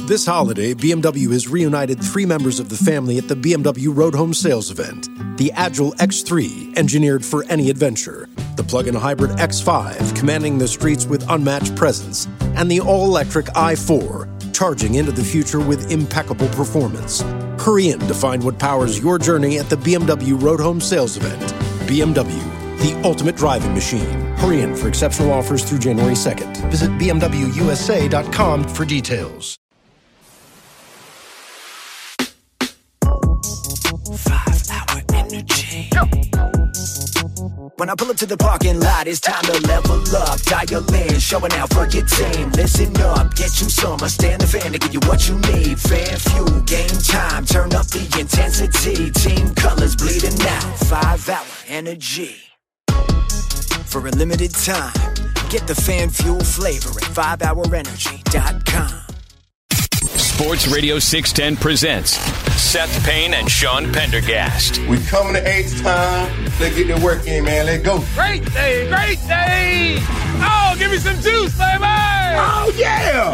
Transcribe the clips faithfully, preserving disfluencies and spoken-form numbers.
This holiday, B M W has reunited three members of the family at the B M W Road Home Sales event. The Agile X three, engineered for any adventure. The plug-in hybrid X five, commanding the streets with unmatched presence. And the all-electric i four, charging into the future with impeccable performance. Hurry in to find what powers your journey at the B M W Road Home Sales event. B M W, the ultimate driving machine. Hurry in for exceptional offers through January second. Visit B M W U S A dot com for details. Five-hour energy. When I pull up to the parking lot, it's time to level up. Dial in, showing out for your team. Listen up, get you some. I stand the fan to give you what you need. Fan fuel, game time. Turn up the intensity. Team colors bleeding out. Five-hour energy. For a limited time, get the fan fuel flavor at five hour energy dot com. Sports Radio six ten presents Seth Payne and Sean Pendergast. We coming to H time. Let's get the work in, man. Let's go. Great day, great day. Oh, give me some juice, baby. Oh, yeah.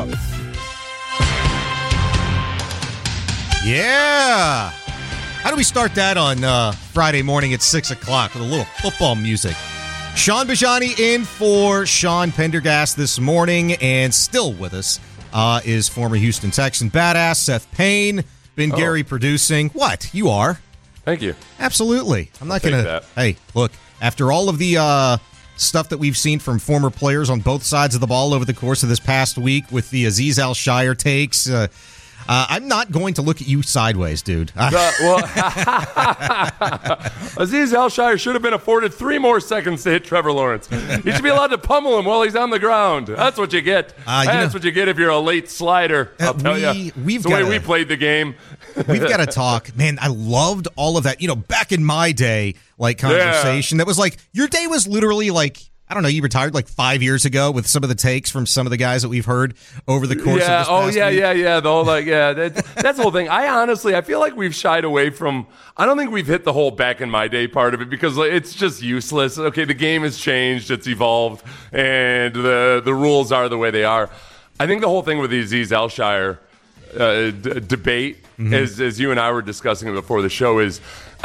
Yeah. How do we start that on uh, Friday morning at six o'clock with a little football music? Sean Bajani in for Sean Pendergast this morning, and still with us uh, is former Houston Texan badass Seth Payne. Ben oh. Gary producing. What? You are. Thank you. Absolutely. I'm not going to. Hey, look, after all of the uh, stuff that we've seen from former players on both sides of the ball over the course of this past week with the Azeez Al-Shaair takes, uh, Uh, I'm not going to look at you sideways, dude. Uh, well, Azeez Al-Shaair should have been afforded three more seconds to hit Trevor Lawrence. He should be allowed to pummel him while he's on the ground. That's what you get. Uh, you That's know, what you get if you're a late slider, I'll uh, tell we, you. We've It's the way we played the game. We've got to talk. Man, I loved all of that. You know, back in my day, like, conversation, yeah. that was like, your day was literally like, I don't know, you retired like five years ago with some of the takes from some of the guys that we've heard over the course yeah, of this oh, past yeah, week. yeah, yeah. The whole, like, yeah, that, that's the whole thing. I honestly, I feel like we've shied away from, I don't think we've hit the whole back in my day part of it because it's just useless. Okay, the game has changed, it's evolved, and the, the rules are the way they are. I think the whole thing with the Azeez Al-Shaair uh, d- debate, mm-hmm. as, as you and I were discussing before the show, is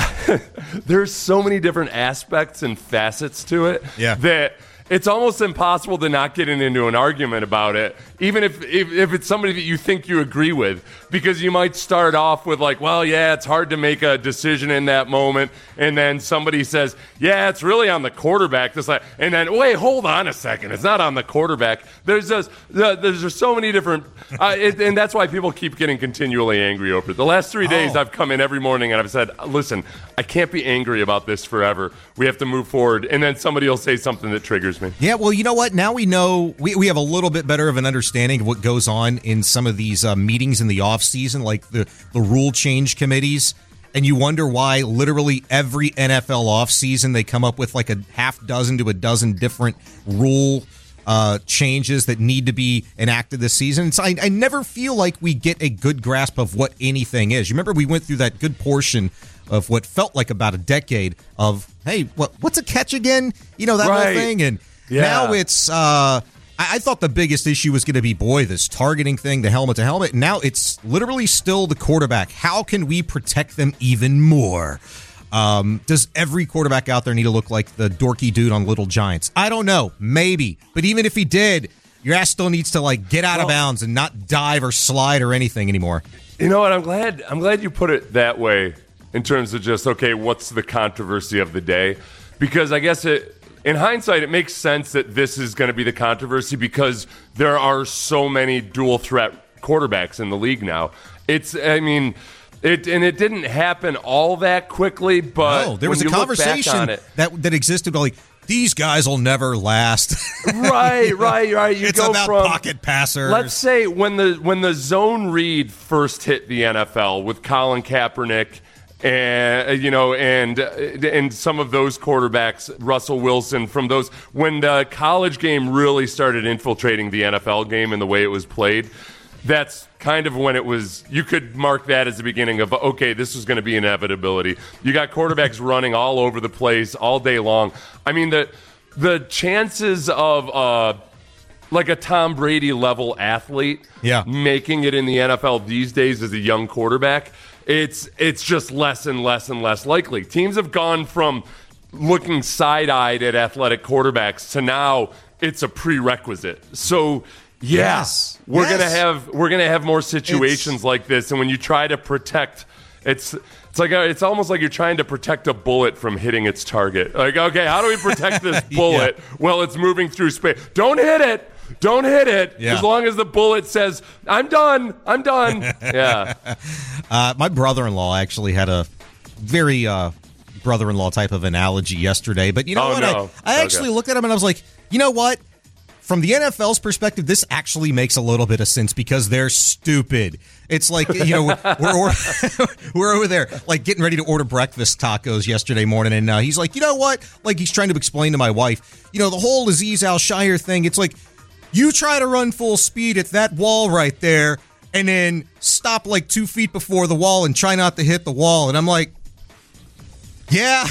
there's so many different aspects and facets to it yeah. that it's almost impossible to not get into an argument about it, even if, if if it's somebody that you think you agree with, because you might start off with like, well, yeah, it's hard to make a decision in that moment, and then somebody says, yeah, it's really on the quarterback, this, like, and then, wait, hold on a second, it's not on the quarterback. There's just, there's just so many different, uh, it, and that's why people keep getting continually angry over it. The last three days, oh. I've come in every morning and I've said, listen, I can't be angry about this forever. We have to move forward, and then somebody will say something that triggers me. Yeah, well, you know what? Now we know, we, we have a little bit better of an understanding of what goes on in some of these uh, meetings in the off season, like the, the rule change committees, and you wonder why literally every N F L off season they come up with like a half dozen to a dozen different rule uh, changes that need to be enacted this season. So I, I never feel like we get a good grasp of what anything is. You remember we went through that good portion of what felt like about a decade of, hey, what what's a catch again? You know, that right. whole thing. And yeah. now it's, uh, I, I thought the biggest issue was going to be, boy, this targeting thing, the helmet to helmet. Now it's literally still the quarterback. How can we protect them even more? Um, does every quarterback out there need to look like the dorky dude on Little Giants? I don't know. Maybe. But even if he did, your ass still needs to like get out well, of bounds and not dive or slide or anything anymore. You know what? I'm glad. I'm glad you put it that way in terms of just, okay, what's the controversy of the day? Because I guess it, in hindsight, it makes sense that this is going to be the controversy because there are so many dual threat quarterbacks in the league now. It's, I mean, it and it didn't happen all that quickly, but no, there was a conversation it, that that existed like, these guys will never last. right, right, right. You it's go about from, pocket passers. Let's say when the when the zone read first hit the N F L with Colin Kaepernick, and you know, and and some of those quarterbacks, Russell Wilson, from those, when the college game really started infiltrating the N F L game and the way it was played, that's kind of when it was, you could mark that as the beginning of, okay, this is going to be inevitability. You got quarterbacks running all over the place all day long. I mean, the the chances of uh, like a Tom Brady level athlete yeah. making it in the N F L these days as a young quarterback, it's it's just less and less and less likely. Teams have gone from looking side-eyed at athletic quarterbacks to now it's a prerequisite. So yeah, yes. we're yes. gonna have we're gonna have more situations it's, like this, and when you try to protect, it's it's like a, it's almost like you're trying to protect a bullet from hitting its target. Like, okay, how do we protect this bullet yeah. while it's moving through space? Don't hit it. Don't hit it. Yeah. As long as the bullet says, "I'm done. I'm done." Yeah. Uh, my brother-in-law actually had a very uh, brother-in-law type of analogy yesterday, but you know oh, what? No. I, I actually okay. looked at him and I was like, you know what? From the N F L's perspective, this actually makes a little bit of sense because they're stupid. It's like, you know, we're we're, we're over there, like, getting ready to order breakfast tacos yesterday morning, and uh, he's like, you know what? Like, he's trying to explain to my wife, you know, the whole Azeez Al-Shaair thing, it's like, you try to run full speed at that wall right there, and then stop, like, two feet before the wall and try not to hit the wall. And I'm like, yeah.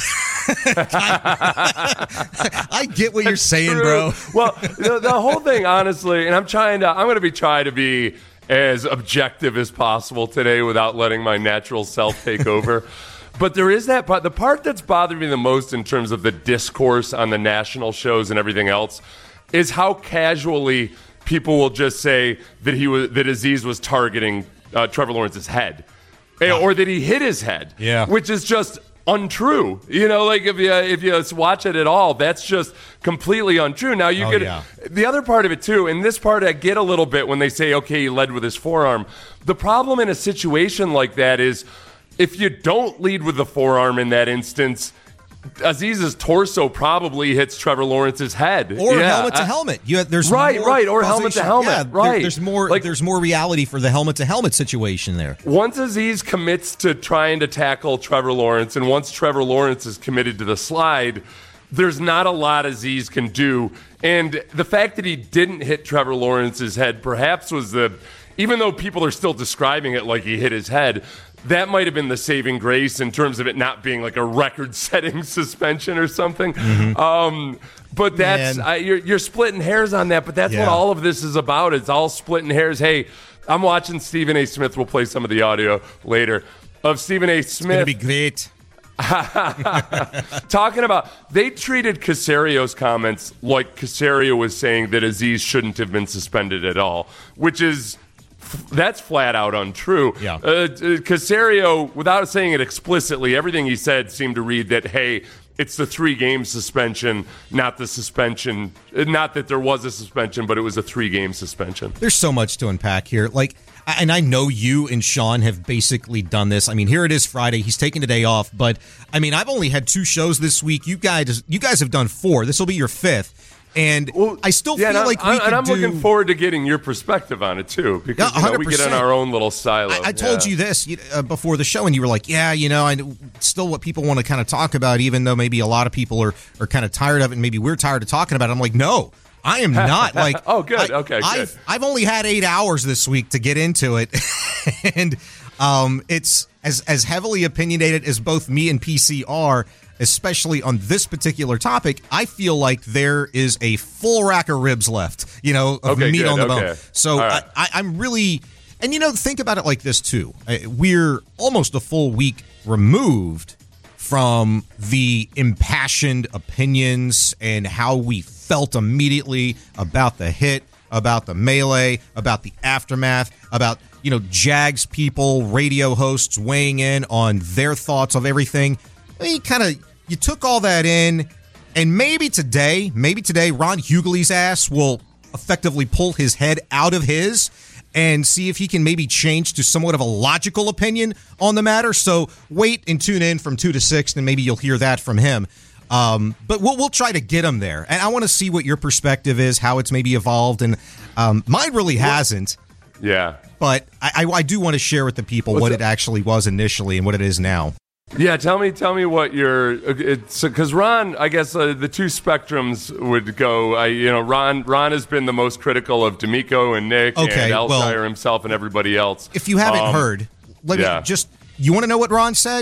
I get what you're saying, true. bro. Well, the, the whole thing, honestly, and I'm trying to, I'm going to be trying to be as objective as possible today without letting my natural self take over. But there is that part, the part that's bothered me the most in terms of the discourse on the national shows and everything else is how casually people will just say that he was, that Azeez was targeting uh, Trevor Lawrence's head, yeah. or that he hit his head, yeah. which is just untrue. You know, like if you if you watch it at all, that's just completely untrue. Now you oh, get yeah. the other part of it too, and this part I get a little bit when they say, okay, he led with his forearm. The problem in a situation like that is if you don't lead with the forearm in that instance, Azeez's torso probably hits Trevor Lawrence's head, or yeah. helmet to helmet. You there's right, more right, or causation. helmet to helmet. Yeah, right, there, there's more. like, there's more reality for the helmet to helmet situation there. Once Azeez commits to trying to tackle Trevor Lawrence, and once Trevor Lawrence is committed to the slide, there's not a lot Azeez can do. And the fact that he didn't hit Trevor Lawrence's head perhaps was the, even though people are still describing it like he hit his head, that might have been the saving grace in terms of it not being like a record-setting suspension or something. Mm-hmm. Um, but that's I, you're, you're splitting hairs on that. But that's yeah. what all of this is about. It's all splitting hairs. Hey, I'm watching Stephen A. Smith. We'll play some of the audio later of Stephen A. Smith. It's gonna be great. Talking about, they treated Casario's comments like Casario was saying that Azeez shouldn't have been suspended at all, which is. That's flat out untrue. Yeah. Uh, Casario, without saying it explicitly, everything he said seemed to read that, hey, it's the three-game suspension, not the suspension. Not that there was a suspension, but it was a three-game suspension. There's so much to unpack here. Like, and I know you and Sean have basically done this. I mean, here it is Friday. He's taking a day off, but I mean, I've only had two shows this week. You guys, you guys have done four. This will be your fifth. And well, I still yeah, feel like we I'm, could and I'm do, looking forward to getting your perspective on it too, because yeah, you know, we get in our own little silo. I, I told yeah. you this you, uh, before the show, and you were like, "Yeah, you know, I still what people want to kind of talk about, even though maybe a lot of people are are kind of tired of it, and maybe we're tired of talking about it." I'm like, "No, I am not." Like, oh, good, I, okay, good. I've I've only had eight hours this week to get into it, and um, it's as as heavily opinionated as both me and P C are. Especially on this particular topic, I feel like there is a full rack of ribs left, you know, of okay, meat good, on the okay. bone. So right. I, I, I'm really, and you know, think about it like this too. We're almost a full week removed from the impassioned opinions and how we felt immediately about the hit, about the melee, about the aftermath, about, you know, Jags people, radio hosts weighing in on their thoughts of everything. I mean, kind of, you took all that in, and maybe today, maybe today, Ron Hughley's ass will effectively pull his head out of his and see if he can maybe change to somewhat of a logical opinion on the matter. So wait and tune in from two to six, and maybe you'll hear that from him. Um, but we'll we'll try to get him there, and I want to see what your perspective is, how it's maybe evolved, and um, mine really hasn't. Yeah, but I, I, I do want to share with the people What's what that? it actually was initially and what it is now. Yeah, tell me, tell me what your it's because Ron, I guess uh, the two spectrums would go. I, you know, Ron, Ron has been the most critical of D'Amico and Nick okay, and Al well, Shire himself and everybody else. If you haven't um, heard, let yeah. me just. You want to know what Ron said?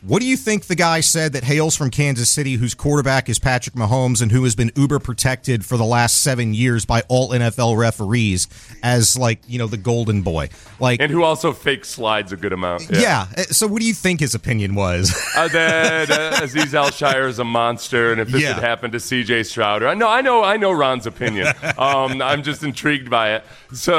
What do you think the guy said that hails from Kansas City, whose quarterback is Patrick Mahomes and who has been uber protected for the last seven years by all N F L referees as, like, you know, the golden boy? Like, and who also fake slides a good amount. Yeah. yeah. So what do you think his opinion was? uh, that uh, Aziz Al-Shire is a monster, and if this yeah. had happened to C J Stroud, I know, I know, I know Ron's opinion. um, I'm just intrigued by it.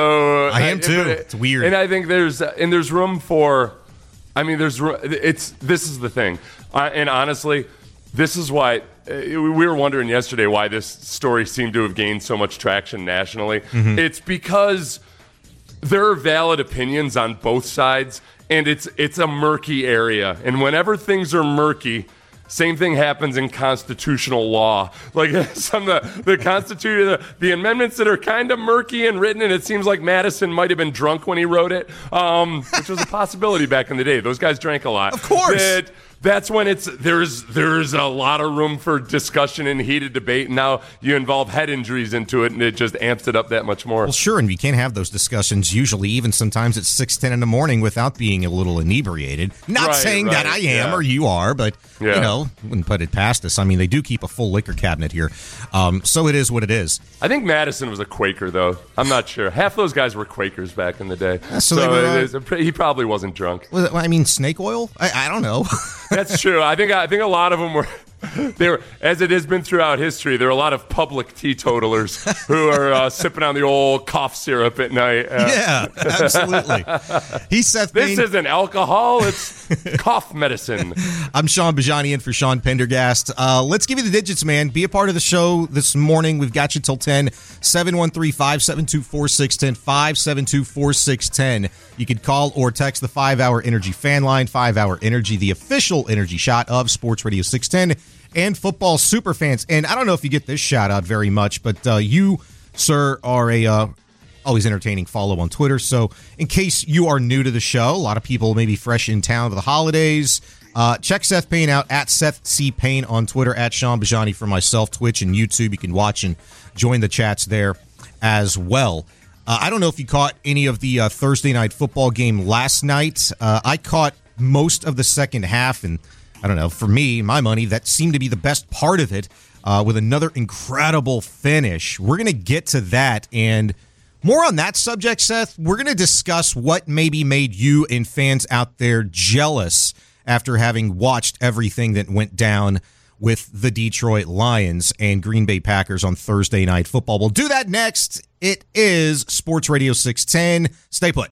So I am too. I, it's weird, and I think there's and there's room for. I mean, there's it's this is the thing, uh, and honestly, this is why uh, we were wondering yesterday why this story seemed to have gained so much traction nationally. Mm-hmm. It's because there are valid opinions on both sides, and it's it's a murky area. And whenever things are murky, same thing happens in constitutional law. Like some of the, the Constitution, the, the amendments that are kind of murky and written, and it seems like Madison might have been drunk when he wrote it, um, which was a possibility back in the day. Those guys drank a lot. Of course. That, that's when it's there's there's a lot of room for discussion and heated debate. And now you involve head injuries into it, and it just amps it up that much more. Well, sure, and you can't have those discussions usually, even sometimes at six ten in the morning, without being a little inebriated. Not right, saying right, that I am yeah. or you are, but yeah. you know, wouldn't put it past us. I mean, they do keep a full liquor cabinet here, um, so it is what it is. I think Madison was a Quaker, though. I'm not sure. Half those guys were Quakers back in the day, so, so they were, uh, it is, he probably wasn't drunk. Was it, I mean, snake oil? I, I don't know. That's true. I think I think a lot of them were. They were, as it has been throughout history, there are a lot of public teetotalers who are uh, sipping on the old cough syrup at night. Uh, yeah, absolutely. He's Seth Payne. This isn't alcohol; it's cough medicine. I'm Sean Bajani in for Sean Pendergast. Uh, let's give you the digits, man. Be a part of the show this morning. We've got you till ten. seven one three, five seven two, four six one zero. five seven two, four six one zero. You could call or text the five hour Energy fan line. five hour Energy, the official energy shot of Sports Radio six ten and football super fans. And I don't know if you get this shout out very much, but uh, you, sir, are a uh, always entertaining follow on Twitter. So in case you are new to the show, a lot of people maybe fresh in town for the holidays, uh, check Seth Payne out at Seth C. Payne on Twitter, at Sean Bajani for myself, Twitch and YouTube. You can watch and join the chats there as well. Uh, I don't know if you caught any of the uh, Thursday night football game last night. Uh, I caught most of the second half, and I don't know, for me, my money, that seemed to be the best part of it, uh, with another incredible finish. We're going to get to that, and more on that subject, Seth. We're going to discuss what maybe made you and fans out there jealous after having watched everything that went down with the Detroit Lions and Green Bay Packers on Thursday Night Football. We'll do that next. It is Sports Radio six ten. Stay put.